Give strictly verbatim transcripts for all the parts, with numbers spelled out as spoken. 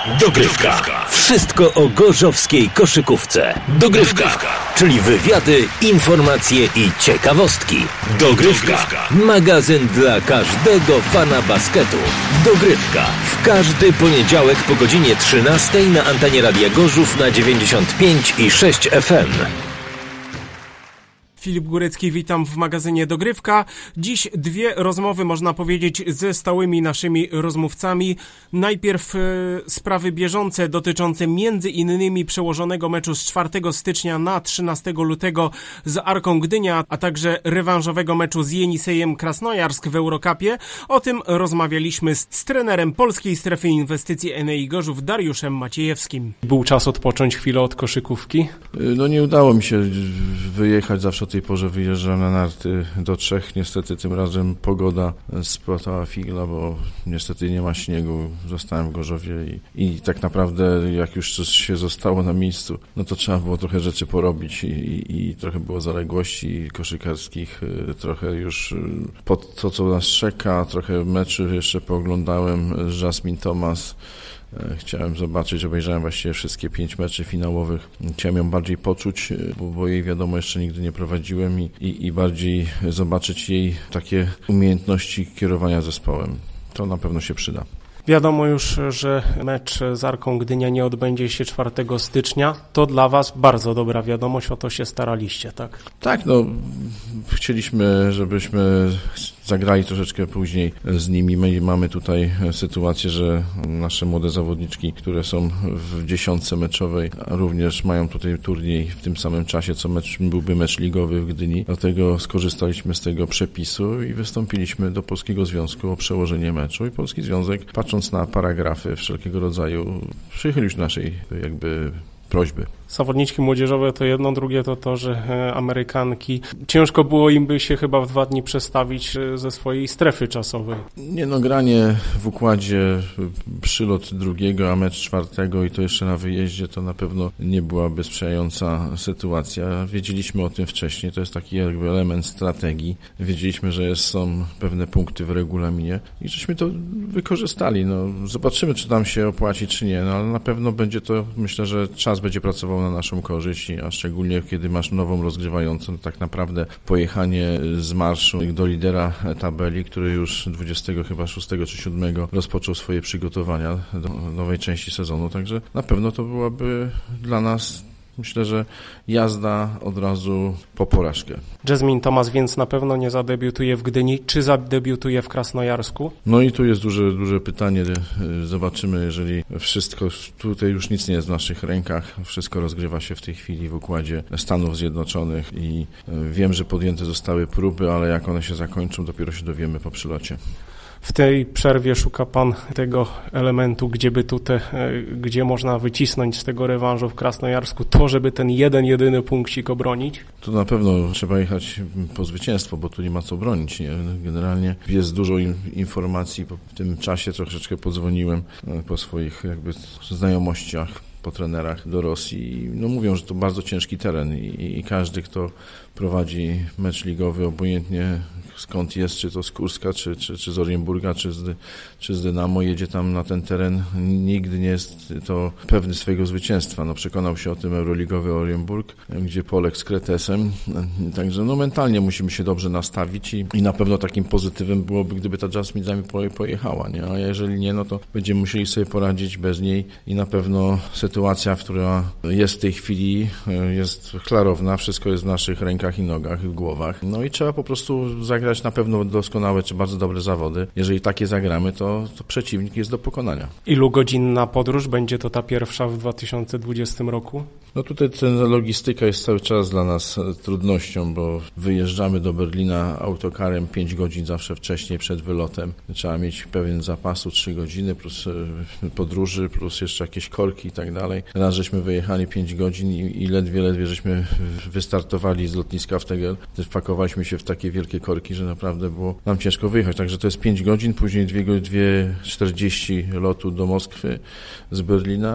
Dogrywka. Wszystko o gorzowskiej koszykówce. Dogrywka. Czyli wywiady, informacje i ciekawostki. Dogrywka. Magazyn dla każdego fana basketu. Dogrywka. W każdy poniedziałek po godzinie trzynastej na antenie Radia Gorzów na dziewięćdziesiąt pięć i sześć F M. Filip Górecki, witam w magazynie Dogrywka. Dziś dwie rozmowy, można powiedzieć, ze stałymi naszymi rozmówcami. Najpierw e, sprawy bieżące dotyczące między innymi przełożonego meczu z czwartego stycznia na trzynastego lutego z Arką Gdynia, a także rewanżowego meczu z Jenisejem Krasnojarsk w Eurocupie. O tym rozmawialiśmy z, z trenerem Polskiej Strefy Inwestycji N E I Gorzów, Dariuszem Maciejewskim. Był czas odpocząć chwilę od koszykówki? No nie udało mi się wyjechać, zawsze o tej porze wyjeżdżam na narty do Czech. Niestety tym razem pogoda spłatała figla, bo niestety nie ma śniegu. Zostałem w Gorzowie i, i tak naprawdę jak już coś się zostało na miejscu, no to trzeba było trochę rzeczy porobić i, i, i trochę było zaległości koszykarskich, trochę już pod to, co nas czeka, trochę meczy jeszcze pooglądałem z Jasmine Thomas. Chciałem zobaczyć, obejrzałem właściwie wszystkie pięć meczy finałowych. Chciałem ją bardziej poczuć, bo, bo jej wiadomo jeszcze nigdy nie prowadziłem i, i, i bardziej zobaczyć jej takie umiejętności kierowania zespołem. To na pewno się przyda. Wiadomo już, że mecz z Arką Gdynia nie odbędzie się czwartego stycznia. To dla Was bardzo dobra wiadomość, o to się staraliście, tak? Tak, no chcieliśmy, żebyśmy zagrali troszeczkę później z nimi. My mamy tutaj sytuację, że nasze młode zawodniczki, które są w dziesiątce meczowej, również mają tutaj turniej w tym samym czasie, co mecz, byłby mecz ligowy w Gdyni. Dlatego skorzystaliśmy z tego przepisu i wystąpiliśmy do Polskiego Związku o przełożenie meczu i Polski Związek, patrząc na paragrafy wszelkiego rodzaju, przychylił się do naszej jakby prośby. Zawodniczki młodzieżowe to jedno, drugie to to, że Amerykanki, ciężko było im by się chyba w dwa dni przestawić ze swojej strefy czasowej. Nie no, granie w układzie przylot drugiego, a mecz czwartego i to jeszcze na wyjeździe, to na pewno nie byłaby sprzyjająca sytuacja. Wiedzieliśmy o tym wcześniej, to jest taki jakby element strategii. Wiedzieliśmy, że jest, są pewne punkty w regulaminie i żeśmy to wykorzystali. No, zobaczymy, czy nam się opłaci, czy nie, no, ale na pewno będzie to, myślę, że czas będzie pracował na naszą korzyść, a szczególnie kiedy masz nową rozgrywającą, to tak naprawdę pojechanie z marszu do lidera tabeli, który już dwudziestego chyba szóstego czy siódmego rozpoczął swoje przygotowania do nowej części sezonu, także na pewno to byłaby dla nas, myślę, że jazda od razu po porażkę. Jasmine Thomas więc na pewno nie zadebiutuje w Gdyni. Czy zadebiutuje w Krasnojarsku? No i tu jest duże, duże pytanie. Zobaczymy, jeżeli wszystko, tutaj już nic nie jest w naszych rękach. Wszystko rozgrywa się w tej chwili w układzie Stanów Zjednoczonych i wiem, że podjęte zostały próby, ale jak one się zakończą, dopiero się dowiemy po przylocie. W tej przerwie szuka Pan tego elementu, gdzie by tutaj, gdzie można wycisnąć z tego rewanżu w Krasnojarsku to, żeby ten jeden, jedyny punkcik obronić? Tu na pewno trzeba jechać po zwycięstwo, bo tu nie ma co bronić. Nie? Generalnie jest dużo in, informacji. W tym czasie troszeczkę podzwoniłem po swoich jakby znajomościach, po trenerach do Rosji. No mówią, że to bardzo ciężki teren i, i każdy, kto prowadzi mecz ligowy, obojętnie skąd jest, czy to z Kurska, czy, czy, czy z Orienburga, czy z, czy z Dynamo, jedzie tam na ten teren, nigdy nie jest to pewny swojego zwycięstwa. No, przekonał się o tym euroligowy Orienburg, gdzie poległ z Kretesem, także no, mentalnie musimy się dobrze nastawić i, i na pewno takim pozytywem byłoby, gdyby ta Jasmine z nami pojechała, nie? A jeżeli nie, no to będziemy musieli sobie poradzić bez niej i na pewno sytuacja, która jest w tej chwili, jest klarowna, wszystko jest w naszych rękach i nogach, i w głowach, no i trzeba po prostu zagrać na pewno doskonałe czy bardzo dobre zawody. Jeżeli takie zagramy, to, to przeciwnik jest do pokonania. Ilu godzinna podróż? Będzie to ta pierwsza w dwa tysiące dwudziestym roku? No tutaj ta logistyka jest cały czas dla nas trudnością, bo wyjeżdżamy do Berlina autokarem pięć godzin zawsze wcześniej przed wylotem. Trzeba mieć pewien zapasu, trzy godziny plus podróży, plus jeszcze jakieś korki i tak dalej. Raz żeśmy wyjechali pięć godzin i, i ledwie, ledwie żeśmy wystartowali z lotniska w Tegel. Wpakowaliśmy się w takie wielkie korki, że naprawdę było nam ciężko wyjechać. Także to jest pięć godzin, później dwie czterdzieści lotu do Moskwy z Berlina,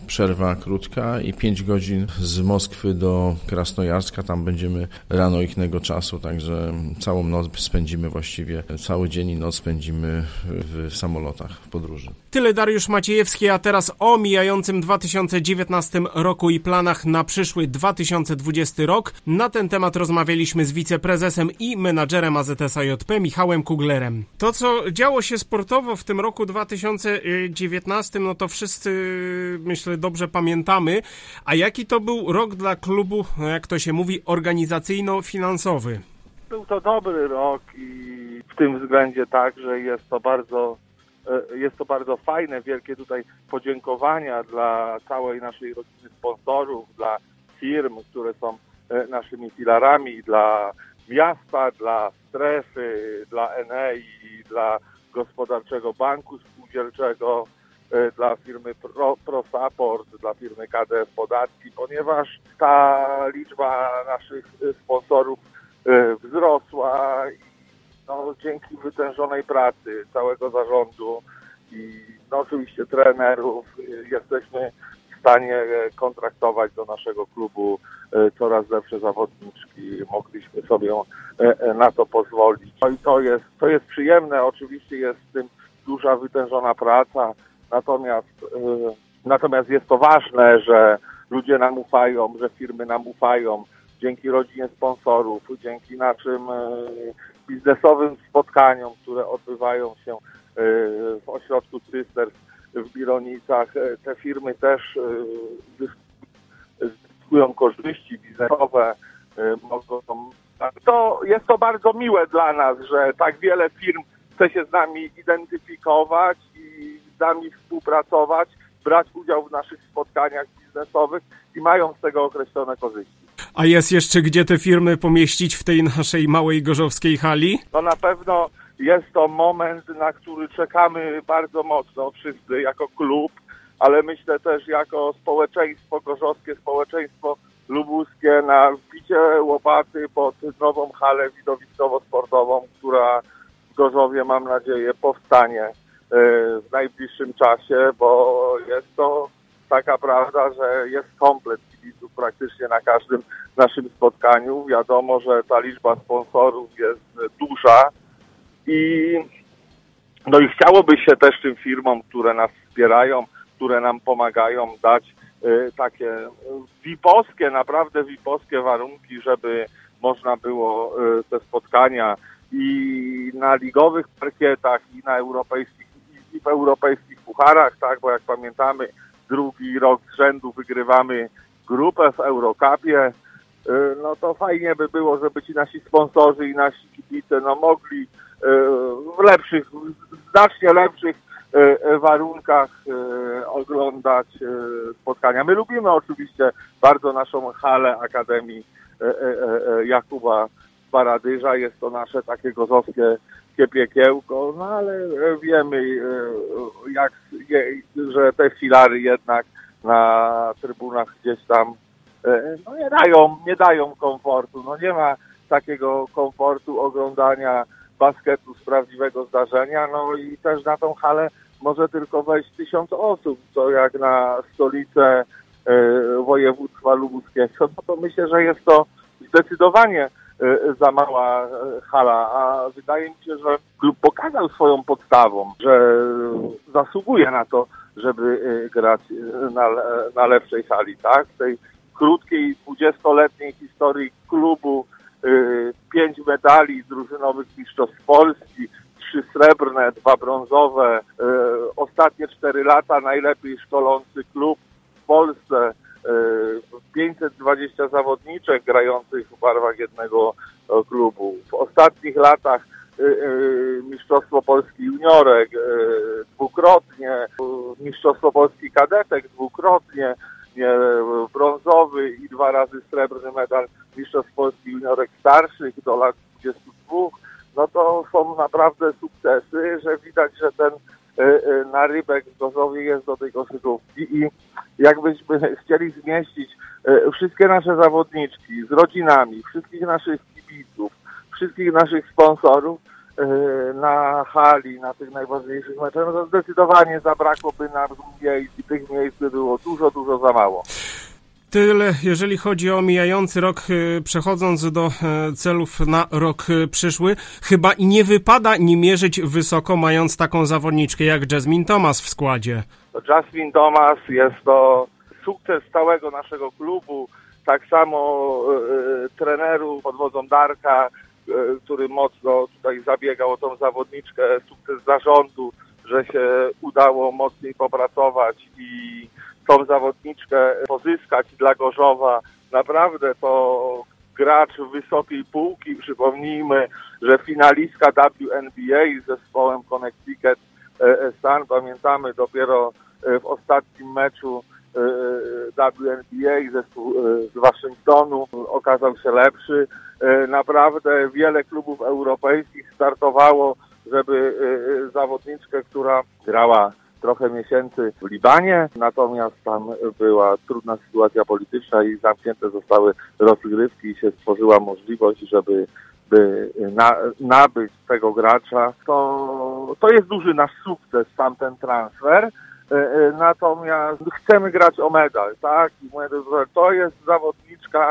przerwa krótka i pięć godzin z Moskwy do Krasnojarska. Tam będziemy rano innego czasu, także całą noc spędzimy właściwie, cały dzień i noc spędzimy w, w samolotach, w podróży. Tyle Dariusz Maciejewski, a teraz o mijającym dwa tysiące dziewiętnastym roku i planach na przyszły dwa tysiące dwudziesty rok. Na ten temat rozmawialiśmy z wiceprezesem i menadżerem A Z S A J P Michałem Kuglerem. To, co działo się sportowo w tym roku dwa tysiące dziewiętnastym, no to wszyscy, myślę, dobrze pamiętamy. A jaki to był rok dla klubu, jak to się mówi, organizacyjno-finansowy? Był to dobry rok i w tym względzie tak, że jest to bardzo, jest to bardzo fajne. Wielkie tutaj podziękowania dla całej naszej rodziny sponsorów, dla firm, które są naszymi filarami, dla miasta, dla strefy, dla N E I, dla Gospodarczego Banku Spółdzielczego, dla firmy Pro, ProSupport, dla firmy K D F Podatki, ponieważ ta liczba naszych sponsorów wzrosła i no, dzięki wytężonej pracy całego zarządu i no, oczywiście trenerów jesteśmy w stanie kontraktować do naszego klubu coraz lepsze zawodniczki. Mogliśmy sobie na to pozwolić. No i to jest, to jest przyjemne, oczywiście jest w tym duża wytężona praca, natomiast, natomiast jest to ważne, że ludzie nam ufają, że firmy nam ufają. Dzięki rodzinie sponsorów, dzięki naszym biznesowym spotkaniom, które odbywają się w ośrodku Cysters w Bironicach, te firmy też zyskują korzyści biznesowe. Mogą... To jest to bardzo miłe dla nas, że tak wiele firm chce się z nami identyfikować i z nami współpracować, brać udział w naszych spotkaniach biznesowych i mają z tego określone korzyści. A jest jeszcze gdzie te firmy pomieścić w tej naszej małej gorzowskiej hali? No na pewno jest to moment, na który czekamy bardzo mocno wszyscy jako klub, ale myślę też jako społeczeństwo gorzowskie, społeczeństwo lubuskie na wbicie łopaty pod nową halę widowiskowo-sportową, która w Gorzowie, mam nadzieję, powstanie w najbliższym czasie, bo jest to taka prawda, że jest komplet kibiców praktycznie na każdym naszym spotkaniu. Wiadomo, że ta liczba sponsorów jest duża i no i chciałoby się też tym firmom, które nas wspierają, które nam pomagają, dać y, takie vipowskie, naprawdę vipowskie warunki, żeby można było y, te spotkania i na ligowych parkietach, i na europejskich, i w europejskich pucharach, tak, bo jak pamiętamy, drugi rok z rzędu wygrywamy grupę w Eurocupie, no to fajnie by było, żeby ci nasi sponsorzy i nasi kibice no mogli w lepszych, znacznie lepszych warunkach oglądać spotkania. My lubimy oczywiście bardzo naszą halę Akademii Jakuba Baradyża. Jest to nasze takie gorzowskie piekiełko, no ale wiemy, jak, że te filary jednak na trybunach gdzieś tam no nie dają, nie dają komfortu. No nie ma takiego komfortu oglądania basketu z prawdziwego zdarzenia, no i też na tą halę może tylko wejść tysiąc osób, co jak na stolicę województwa lubuskiego, no to myślę, że jest to zdecydowanie za mała hala, a wydaje mi się, że klub pokazał swoją podstawą, że zasługuje na to, żeby grać na, na lepszej hali, tak? W tej krótkiej, dwudziestoletniej historii klubu pięć medali drużynowych mistrzostw Polski, trzy srebrne, dwa brązowe, ostatnie cztery lata najlepiej szkolący klub w Polsce, pięćset dwadzieścia zawodniczek grających w barwach jednego klubu. W ostatnich latach Mistrzostwo Polski juniorek dwukrotnie, Mistrzostwo Polski kadetek dwukrotnie, brązowy i dwa razy srebrny medal Mistrzostw Polski juniorek starszych do lat dwudziestu dwóch. No to są naprawdę sukcesy, że widać, że ten narybek w Gorzowie jest do tej koszykówki i jakbyśmy chcieli zmieścić wszystkie nasze zawodniczki z rodzinami, wszystkich naszych kibiców, wszystkich naszych sponsorów, na hali, na tych najważniejszych meczach, no to zdecydowanie zabrakłoby nam miejsc i tych miejsc by było dużo, dużo za mało. Tyle, jeżeli chodzi o mijający rok, przechodząc do celów na rok przyszły. Chyba nie wypada nie mierzyć wysoko, mając taką zawodniczkę jak Jasmine Thomas w składzie. Jasmine Thomas jest to sukces całego naszego klubu, tak samo y, trenerów pod wodzą Darka, y, który mocno tutaj zabiegał o tą zawodniczkę, sukces zarządu, że się udało mocniej popracować i tą zawodniczkę pozyskać dla Gorzowa. Naprawdę to gracz wysokiej półki. Przypomnijmy, że finalistka W N B A z zespołem Connecticut Sun, pamiętamy, dopiero w ostatnim meczu W N B A zespół z Waszyngtonu okazał się lepszy. Naprawdę wiele klubów europejskich startowało, żeby zawodniczkę, która grała trochę miesięcy w Libanie, natomiast tam była trudna sytuacja polityczna i zamknięte zostały rozgrywki i się stworzyła możliwość, żeby by na, nabyć tego gracza. To, to jest duży nasz sukces, sam ten transfer. Natomiast chcemy grać o medal, tak? To jest zawodniczka,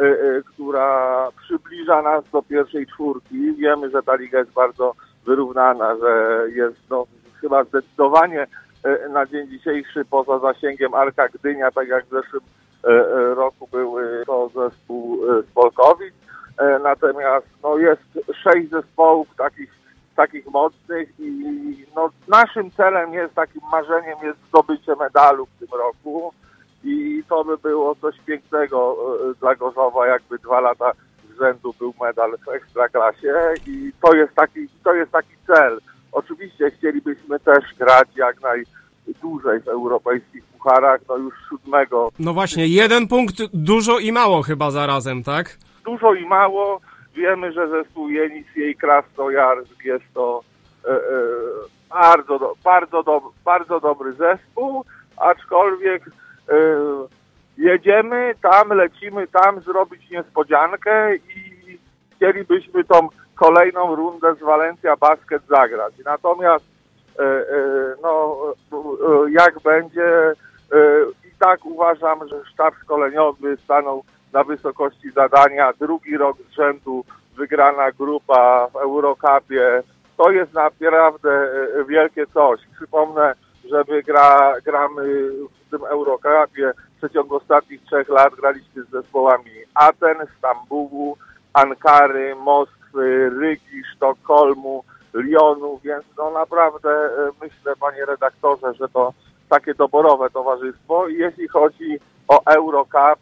która przybliża nas do pierwszej czwórki. Wiemy, że ta liga jest bardzo wyrównana, że jest no, chyba zdecydowanie na dzień dzisiejszy poza zasięgiem Arka Gdynia, tak jak w zeszłym roku był to zespół z Polkowic. Natomiast no, jest sześć zespołów takich, takich mocnych i no, naszym celem jest, takim marzeniem jest zdobycie medalu w tym roku i to by było coś pięknego dla Gorzowa, jakby dwa lata z rzędu był medal w Ekstraklasie i to jest taki, to jest taki cel. Oczywiście chcielibyśmy też grać jak najdłużej w europejskich pucharach, no już siódmego. No właśnie, jeden punkt dużo i mało chyba zarazem, tak? Dużo i mało. Wiemy, że zespół Jenisej Krasnojarsk jest to e, e, bardzo, do, bardzo, do, bardzo dobry zespół, aczkolwiek e, jedziemy tam, lecimy tam zrobić niespodziankę i chcielibyśmy tą kolejną rundę z Valencia Basket zagrać. Natomiast e, e, no, e, jak będzie, e, i tak uważam, że sztab szkoleniowy stanął na wysokości zadania. Drugi rok z rzędu wygrana grupa w Eurocupie. To jest naprawdę wielkie coś. Przypomnę, że my gra, gramy w tym Eurocupie w przeciągu ostatnich trzech lat graliśmy z zespołami Aten, Stambułu, Ankary, Moskwy, Rygi, Sztokholmu, Lyonu, więc no naprawdę myślę, panie redaktorze, że to takie doborowe towarzystwo. I jeśli chodzi o Eurocup,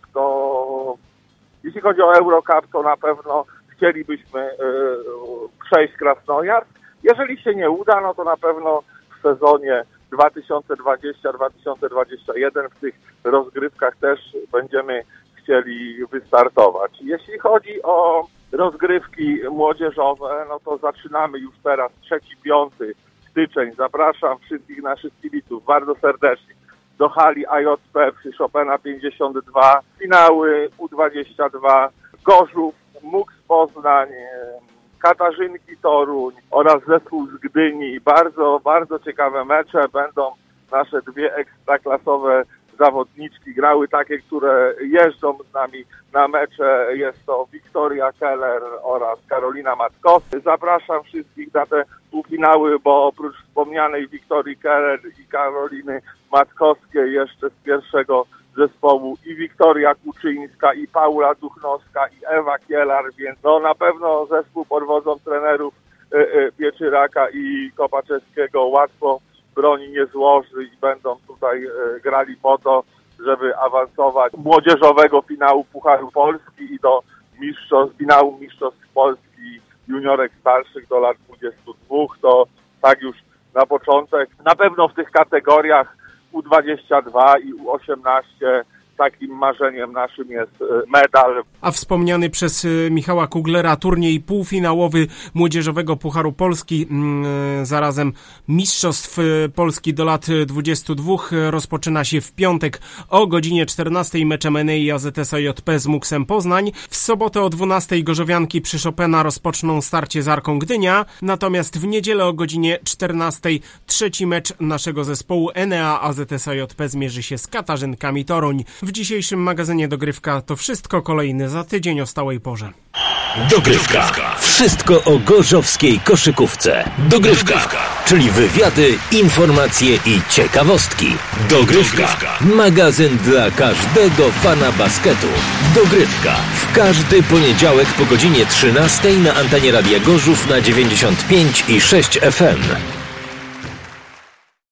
to jeśli chodzi o Eurocup, to na pewno chcielibyśmy y, przejść Krasnojarsk. Jeżeli się nie uda, no to na pewno w sezonie dwa tysiące dwudziestym dwa tysiące dwudziestym pierwszym w tych rozgrywkach też będziemy chcieli wystartować. Jeśli chodzi o rozgrywki młodzieżowe, no to zaczynamy już teraz trzeci, piąty styczeń. Zapraszam wszystkich naszych kibiców bardzo serdecznie do hali A J P przy Chopina pięćdziesiąt dwa, finały U dwadzieścia dwa, Gorzów, Muks Poznań, Katarzynki Toruń oraz zespół z Gdyni. Bardzo, bardzo ciekawe mecze. Będą nasze dwie ekstraklasowe zawodniczki grały, takie, które jeżdżą z nami na mecze. Jest to Wiktoria Keller oraz Karolina Matkowska. Zapraszam wszystkich na te półfinały, bo oprócz wspomnianej Wiktorii Keller i Karoliny Matkowskiej jeszcze z pierwszego zespołu i Wiktoria Kuczyńska, i Paula Duchnowska, i Ewa Kielar, więc no na pewno zespół pod wodzą trenerów y, y, Pieczyraka i Kopaczewskiego łatwo broni nie złoży i będą tutaj y, grali po to, żeby awansować do młodzieżowego finału Pucharu Polski i do mistrzostw, finału Mistrzostw Polski juniorek starszych do lat dwudziestu dwóch. To tak już na początek. Na pewno w tych kategoriach U dwadzieścia dwa i U osiemnaście takim marzeniem naszym jest medal. A wspomniany przez Michała Kuglera turniej półfinałowy Młodzieżowego Pucharu Polski, zarazem Mistrzostw Polski do lat dwudziestu dwóch, rozpoczyna się w piątek o godzinie czternastej meczem Enei A Z S A J P z Muksem Poznań. W sobotę o dwunastej gorzowianki przy Chopina rozpoczną starcie z Arką Gdynia, natomiast w niedzielę o godzinie czternastej trzeci mecz naszego zespołu Enea A Z S A J P zmierzy się z Katarzynkami Toruń. W dzisiejszym magazynie Dogrywka to wszystko, kolejny za tydzień o stałej porze. Dogrywka. Wszystko o gorzowskiej koszykówce. Dogrywka, czyli wywiady, informacje i ciekawostki. Dogrywka. Magazyn dla każdego fana basketu. Dogrywka. W każdy poniedziałek po godzinie trzynastej na antenie Radia Gorzów na dziewięćdziesiąt pięć i sześć F M.